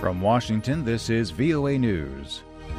From Washington, this is VOA News.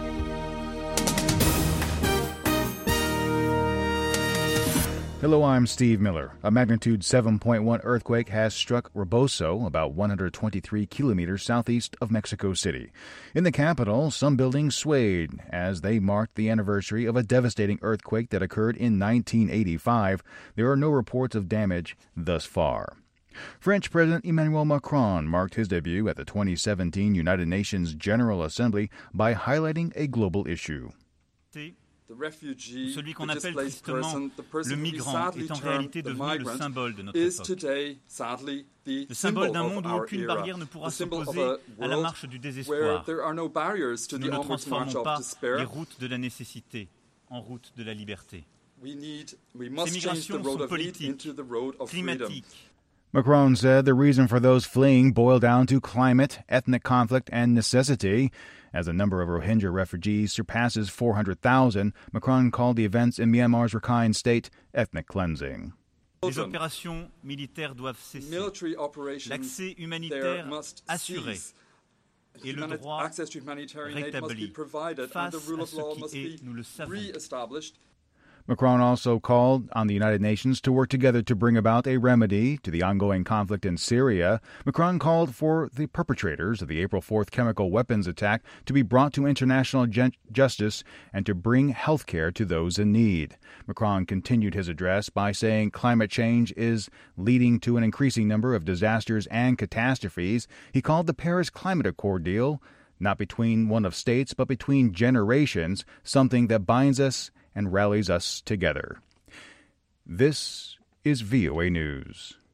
Hello, I'm Steve Miller. A magnitude 7.1 earthquake has struck Rebozo, about 123 kilometers southeast of Mexico City. In the capital, some buildings swayed as they marked the anniversary of a devastating earthquake that occurred in 1985. There are no reports of damage thus far. French President Emmanuel Macron marked his debut at the 2017 United Nations General Assembly by highlighting a global issue. Celui qu'on appelle tristement le migrant est en réalité devenu le symbole de notre époque. Le symbole d'un monde où aucune barrière ne pourra s'opposer à la marche du désespoir. Nous ne transformons pas les routes de la nécessité en routes de la liberté. Ces migrations sont politiques, climatiques. Macron said the reason for those fleeing boiled down to climate, ethnic conflict, and necessity. As the number of Rohingya refugees surpasses 400,000, Macron called the events in Myanmar's Rakhine State ethnic cleansing. Les opérations militaires doivent cesser. L'accès humanitaire assuré et le droit rétabli face à ce qui est, nous le savons. Macron also called on the United Nations to work together to bring about a remedy to the ongoing conflict in Syria. Macron called for the perpetrators of the April 4th chemical weapons attack to be brought to international justice and to bring health care to those in need. Macron continued his address by saying climate change is leading to an increasing number of disasters and catastrophes. He called the Paris Climate Accord deal not between one of states but between generations, something that binds us and rallies us together. This is VOA News.